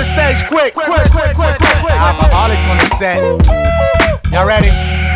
the stage, quick. Alcoholics on the set. Y'all ready?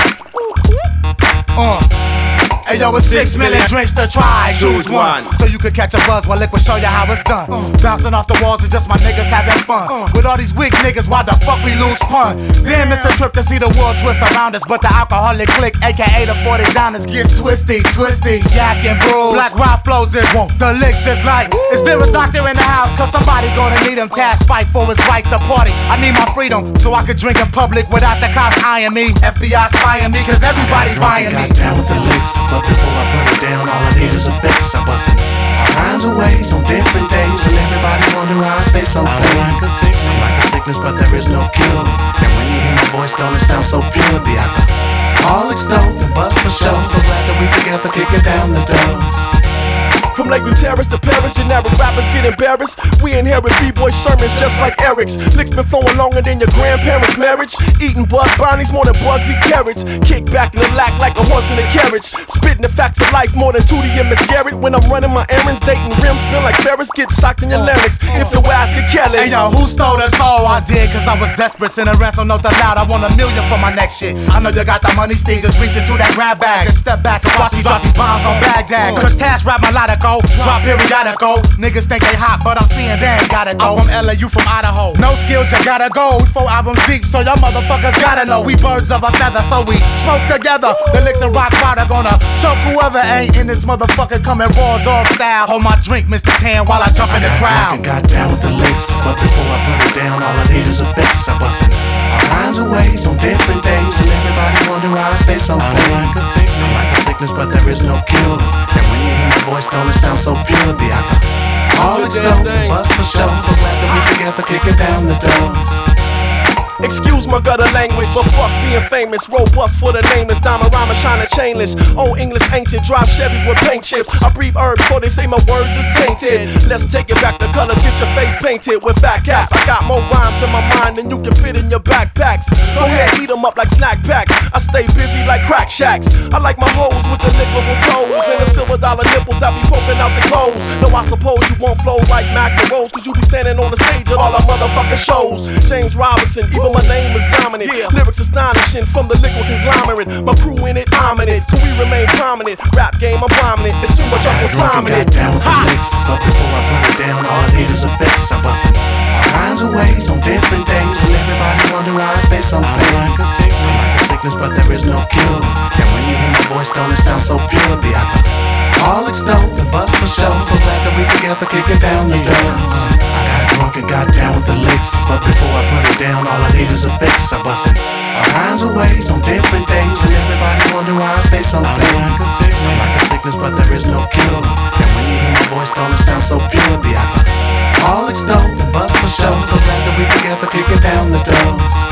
Hey yo, it's 6 million drinks to try. Choose one. So you could catch a buzz while liquid show you how it's done. Bouncing off the walls and just my niggas having fun. With all these weak niggas, why the fuck we lose pun? Damn, it's a trip to see the world twist around us. But the alcoholic clique, aka the 40 downers, gets twisty. Jack and brew. Black rock flows in. The licks is like, is there a doctor in the house? Cause somebody gonna need him. Task fight for his right to party. I need my freedom so I could drink in public without the cops eyeing me. FBI spying me cause everybody's buying me. Got down with the licks. But before I put it down, all I need is a fix. I bustin' all kinds of ways on different days, and everybody wonder why I stay so clean. I'm like a sickness, but there is no cure. And when you hear my voice, don't it sound so pure? The alcoholics know and bust for show. So glad that we together kicking down the doors. From Lakeview Terrace to Paris, generic rappers get embarrassed. We inherit B-boy sermons just like Eric's. Licks been flowing longer than your grandparents' marriage. Eating bug brownies more than bugs eat carrots. Kick back in the lack like a horse in a carriage. Spitting the facts of life more than Tootie and Miss Garrett. When I'm running my errands, dating rims spin like Ferris. Get socked in your larynx if your ass get careless. Hey yo, who stole us all? I did cause I was desperate. Send a ransom note aloud. I want $1 million for my next shit. I know you got the money stickers. Reaching through that grab bag and step back and watch me drop these bombs on Baghdad. Cause Task rap melodico, drop periodical. Niggas think they hot, but I'm seeing they ain't gotta go. I'm from LA, you from Idaho. No skills, you gotta go. 4 albums deep, so y'all motherfuckers gotta know. We birds of a feather, so we smoke together. The licks and rock powder gonna choke whoever ain't in this motherfucker coming raw dog style. Hold my drink, Mr. Tan, while I jump in the crowd. Got down with the licks, but before I put it down, all I need is a fix. I bustin' all kinds of ways on different days, and everybody wonder why I stay so clean. I'm like a sickness, but there is no cure. And when you hear my voice, don't it sound so pure? The alcoholics know, bust for show. So glad that we together kicking down the doors. Excuse my gutter language, but fuck being famous. Robust for the nameless, diamond rhymer shining chainless. Old English ancient, drive Chevys with paint chips. I breathe herbs, so they say my words is tainted. Let's take it back to colors, get your face painted with fat caps. I got more rhymes in my mind than you can fit in your backpacks. Go ahead, eat them up like snack packs. I stay busy like crack shacks. I like my hoes with the lickable toes and the $silver nipples that be poking out the clothes. No, I suppose you won't flow like Mac and Rose, cause you be standing on the stage at all our motherfucking shows. James Robinson, even my name is dominant. Lyrics astonishing from the liquid conglomerate. My crew in it, I'm in it, so we remain prominent. Rap game, I'm bombing it. It's too much Uncle Tom in it. Down with the licks, but before I put it down, all I need is a fix. I bustin' all kinds of ways on different days, and everybody wonder why I stay so clean. I'm like a sickness, but there is no cure. And when you hear my voice, don't it sound so pure? The alcoholics know and bust for show. So glad that we together kicking down the doors. Drunk and got down with the licks, but before I put it down, all I need is a fix. I bustin' all kinds of ways on different days, and everybody wonder why I stay so clean. I'm like a sickness, but there is no cure. And when you hear my voice, don't it sound so pure? The alcoholics know and bust for show. So glad that we together kicking down the doors.